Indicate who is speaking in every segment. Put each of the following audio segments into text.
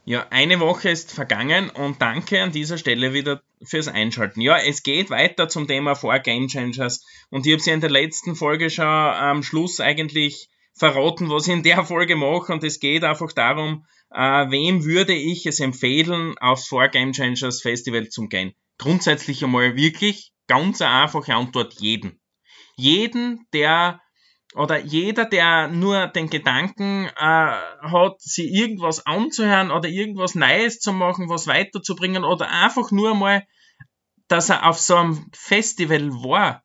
Speaker 1: Ja, eine Woche ist vergangen und danke an dieser Stelle wieder fürs Einschalten. Ja, es geht weiter zum Thema 4 Game Changers und ich habe ja in der letzten Folge schon am Schluss eigentlich verraten, was ich in der Folge mache, und es geht einfach darum, wem würde ich es empfehlen, aufs 4 Game Changers Festival zu gehen. Grundsätzlich einmal wirklich ganz eine einfache Antwort: jeden. Jeden, der oder jeder, der nur den Gedanken hat, sich irgendwas anzuhören oder irgendwas Neues zu machen, was weiterzubringen, oder einfach nur mal, dass er auf so einem Festival war,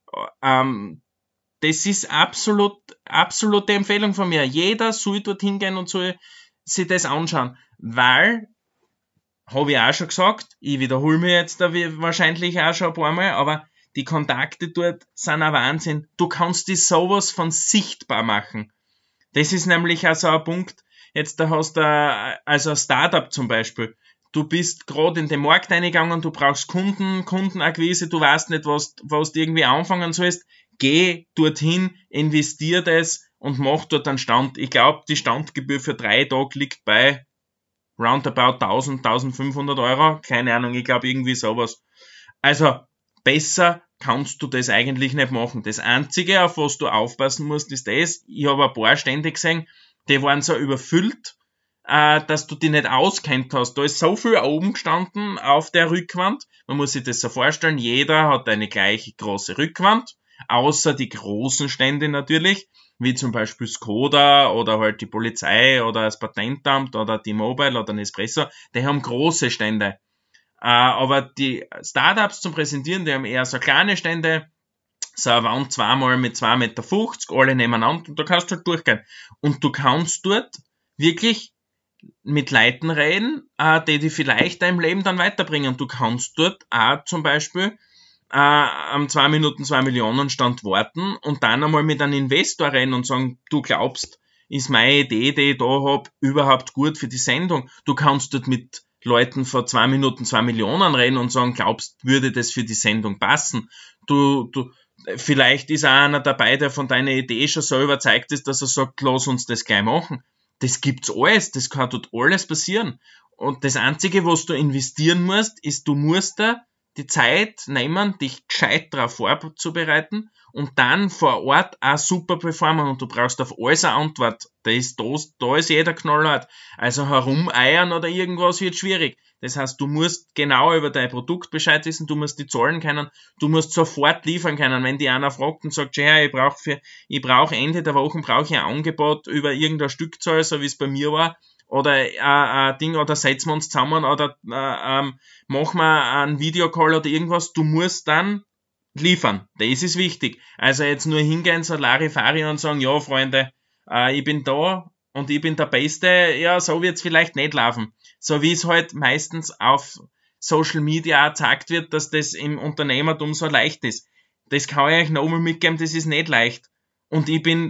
Speaker 1: das ist absolute Empfehlung von mir. Jeder soll dort hingehen und soll sich das anschauen, weil, habe ich auch schon gesagt, ich wiederhole mich jetzt da wahrscheinlich auch schon ein paar Mal, aber die Kontakte dort sind ein Wahnsinn. Du kannst die sowas von sichtbar machen. Das ist nämlich auch so ein Punkt. Jetzt da hast du also ein Startup zum Beispiel. Du bist gerade in den Markt eingegangen, du brauchst Kundenakquise, du weißt nicht, was du irgendwie anfangen sollst. Geh dorthin, investier das und mach dort einen Stand. Ich glaube, die Standgebühr für 3 Tage liegt bei roundabout 1500 Euro. Keine Ahnung, ich glaube irgendwie sowas. Also, besser kannst du das eigentlich nicht machen. Das Einzige, auf was du aufpassen musst, ist das: ich habe ein paar Stände gesehen, die waren so überfüllt, dass du die nicht auskennt hast. Da ist so viel oben gestanden auf der Rückwand. Man muss sich das so vorstellen, jeder hat eine gleiche große Rückwand, außer die großen Stände natürlich, wie zum Beispiel Skoda oder halt die Polizei oder das Patentamt oder die Mobile oder Nespresso, die haben große Stände. Aber die Startups zum Präsentieren, die haben eher so kleine Stände, so eine Wand zweimal mit 2,50 Meter, alle nebeneinander, und da kannst du halt durchgehen. Und du kannst dort wirklich mit Leuten reden, die vielleicht deinem Leben dann weiterbringen. Du kannst dort auch zum Beispiel am 2 Minuten 2 Millionen Stand warten und dann einmal mit einem Investor reden und sagen, du glaubst, ist meine Idee, die ich da hab, überhaupt gut für die Sendung? Du kannst dort mit Leuten vor 2 Minuten 2 Millionen reden und sagen, glaubst, würde das für die Sendung passen? Vielleicht ist auch einer dabei, der von deiner Idee schon so überzeugt ist, dass er sagt, lass uns das gleich machen. Das gibt's alles, das kann dort alles passieren. Und das Einzige, was du investieren musst, ist, du musst da die Zeit nehmen, dich gescheit darauf vorzubereiten und dann vor Ort auch super performen, und du brauchst auf alles eine Antwort. Da ist jeder knallhart. Also herumeiern oder irgendwas wird schwierig. Das heißt, du musst genau über dein Produkt Bescheid wissen, du musst die Zahlen kennen, du musst sofort liefern können. Wenn die einer fragt und sagt, ja, ich brauche Ende der Woche brauche ich ein Angebot über irgendeine Stückzahl, so wie es bei mir war, oder ein Ding, oder setzen wir uns zusammen, oder machen wir einen Videocall oder irgendwas, du musst dann liefern. Das ist wichtig. Also jetzt nur hingehen, so Larifari und sagen, ja, Freunde, ich bin da und ich bin der Beste, ja, so wird's vielleicht nicht laufen. So wie es halt meistens auf Social Media auch gezeigt wird, dass das im Unternehmertum so leicht ist. Das kann ich euch nochmal mitgeben, das ist nicht leicht. Und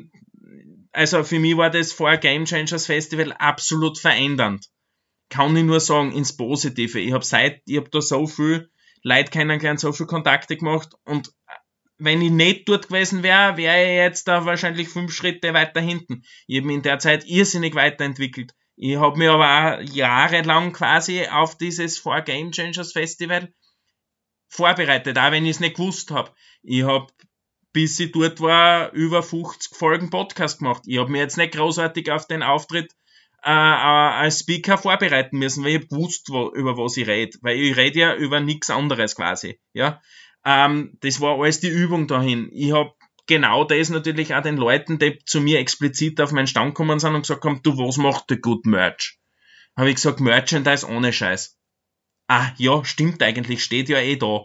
Speaker 1: also für mich war das 4 Game Changers Festival absolut verändernd. Kann ich nur sagen, ins Positive. Ich hab da so viel Leute kennengelernt, so viel Kontakte gemacht, und wenn ich nicht dort gewesen wäre, wäre ich jetzt da wahrscheinlich 5 Schritte weiter hinten. Ich habe mich in der Zeit irrsinnig weiterentwickelt. Ich habe mich aber auch jahrelang quasi auf dieses 4 Game Changers Festival vorbereitet, auch wenn ich es nicht gewusst habe. Ich habe, bis ich dort war, über 50 Folgen Podcast gemacht. Ich habe mir jetzt nicht großartig auf den Auftritt als Speaker vorbereiten müssen, weil ich hab gewusst, über was ich rede. Weil ich rede ja über nichts anderes quasi. Ja, das war alles die Übung dahin. Ich habe genau das natürlich auch den Leuten, die zu mir explizit auf meinen Stand gekommen sind und gesagt haben, du, was macht der gut Merch? Habe ich gesagt, Merchandise ohne Scheiß. Ah, ja, stimmt eigentlich, steht ja eh da.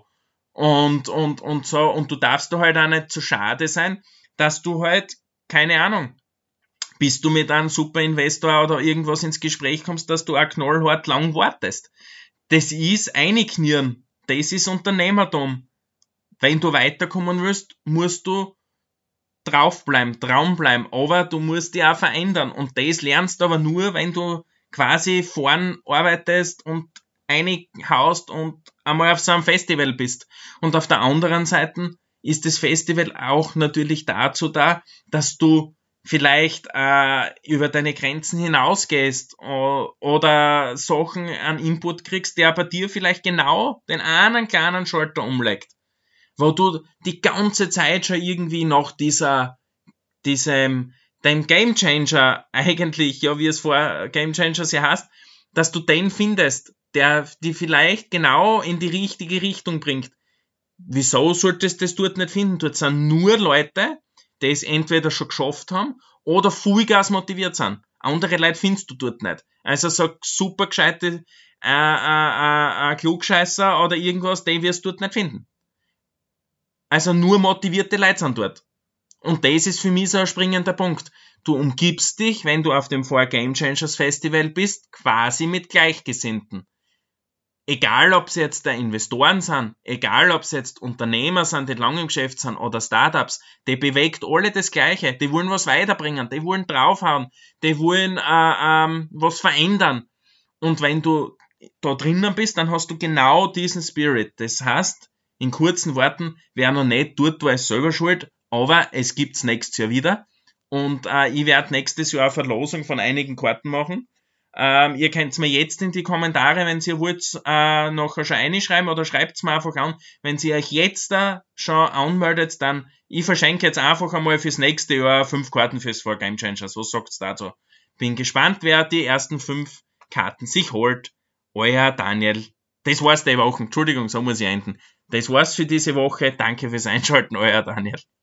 Speaker 1: Und so, und du darfst da halt auch nicht zu schade sein, dass du halt, keine Ahnung, bis du mit einem super Investor oder irgendwas ins Gespräch kommst, dass du auch knallhart lang wartest. Das ist einknieren. Das ist Unternehmertum. Wenn du weiterkommen willst, musst du draufbleiben, dranbleiben, aber du musst dich auch verändern. Und das lernst du aber nur, wenn du quasi vorn arbeitest und reinhaust und einmal auf so einem Festival bist. Und auf der anderen Seite ist das Festival auch natürlich dazu da, dass du vielleicht über deine Grenzen hinausgehst oder Sachen an Input kriegst, der bei dir vielleicht genau den einen kleinen Schalter umlegt, wo du die ganze Zeit schon irgendwie nach dem Game Changer eigentlich, ja, wie es vor Game Changers ja heißt, dass du den findest, der die vielleicht genau in die richtige Richtung bringt. Wieso solltest du das dort nicht finden? Dort sind nur Leute, die es entweder schon geschafft haben oder Vollgas motiviert sind. Andere Leute findest du dort nicht. Also so super gescheite Klugscheißer oder irgendwas, den wirst du dort nicht finden. Also nur motivierte Leute sind dort. Und das ist für mich so ein springender Punkt. Du umgibst dich, wenn du auf dem 4 Game Changers Festival bist, quasi mit Gleichgesinnten. Egal, ob sie jetzt der Investoren sind, egal, ob sie jetzt Unternehmer sind, die lange im Geschäft sind oder Startups, die bewegt alle das Gleiche. Die wollen was weiterbringen, die wollen draufhauen, die wollen was verändern. Und wenn du da drinnen bist, dann hast du genau diesen Spirit. Das heißt, in kurzen Worten, wer noch nicht tut, war es selber schuld, aber es gibt's nächstes Jahr wieder. Und ich werde nächstes Jahr eine Verlosung von einigen Karten machen. Ihr könnt mir jetzt in die Kommentare, wenn ihr wollt, nachher schon reinschreiben oder schreibt mir einfach an. Wenn ihr euch jetzt da schon anmeldet, dann ich verschenke jetzt einfach einmal fürs nächste Jahr 5 Karten fürs 4 Game Changers. Was sagt's dazu? Bin gespannt, wer die ersten 5 Karten sich holt. Euer Daniel. Das war's die Woche. Entschuldigung, so muss ich enden. Das war's für diese Woche. Danke fürs Einschalten, euer Daniel.